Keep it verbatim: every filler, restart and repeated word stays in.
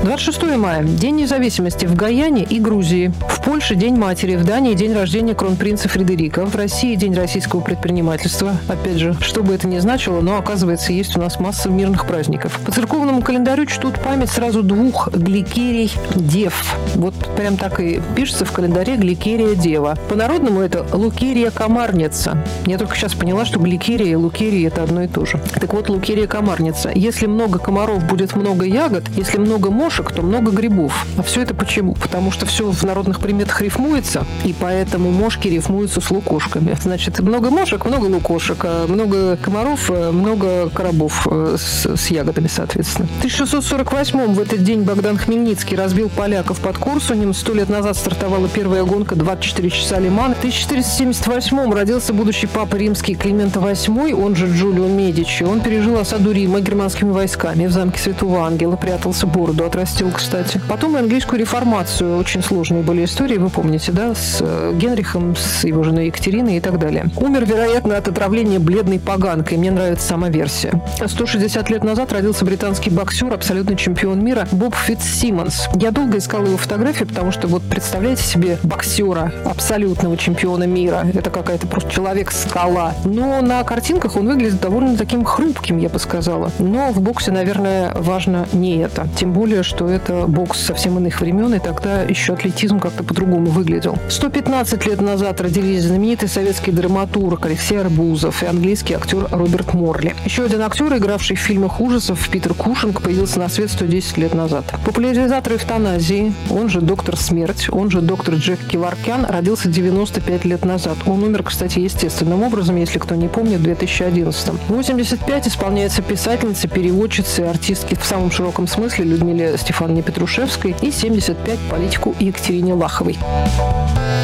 двадцать шестого мая. День независимости в Гаяне и Грузии. В Польше День матери, в Дании день рождения кронпринца Фредерика, в России День российского предпринимательства. Опять же, что бы это ни значило, но, оказывается, есть у нас масса мирных праздников. По церковному календарю чтут память сразу двух гликерий дев. Вот прям так и пишется в календаре гликерия дева. По-народному это лукерия комарница. Я только сейчас поняла, что гликерия и лукерия – это одно и то же. Так вот, лукерия комарница. Если много комаров, будет много ягод. Если много мошек, то много грибов. А все это почему? Потому что все в народных приметах рифмуется, и поэтому мошки рифмуются с лукошками. Значит, много мошек, много лукошек, а много комаров, много коробов с, с ягодами, соответственно. В тысяча шестьсот сорок восьмом в этот день Богдан Хмельницкий разбил поляков под Корсунем. Сто лет назад стартовала первая гонка двадцать четыре часа Лиман. В тысяча четыреста семьдесят восьмом родился будущий папа римский Климент восьмой, он же Джулио Медичи. Он пережил осаду Рима германскими войсками. В замке Святого Ангела прятался, бороду отрастил, кстати. Потом и английскую реформацию. Очень сложные были истории, вы помните, да, с Генрихом, с его женой Екатериной и так далее. Умер, вероятно, от отравления бледной поганкой. Мне нравится сама версия. сто шестьдесят лет назад родился британский боксер, абсолютный чемпион мира Боб Фитцсимонс. Я долго искала его фотографии, потому что, вот, представляете себе боксера, абсолютного чемпиона мира. Это какая-то просто человек-скала. Но на картинках он выглядит довольно таким хрупким, я бы сказала. Но в боксе, наверное, важно не это. Тем более, что это бокс совсем иных времен, и тогда еще атлетизм как-то по-другому выглядел. сто пятнадцать лет назад родились знаменитый советский драматург Алексей Арбузов и английский актер Роберт Морли. Еще один актер, игравший в фильмах ужасов, Питер Кушинг, появился на свет сто десять лет назад. Популяризатор эвтаназии, он же доктор Смерть, он же доктор Джек Кеваркян, родился девяносто пять лет назад. Он умер, кстати, естественным образом, если кто не помнит, в две тысячи одиннадцатом. восемьдесят пять исполняется писательнице, переводчице, артистке в самом широком смысле Людмиле Стефановне Петрушевской и семьдесят пять политику Екатерине Лаховой.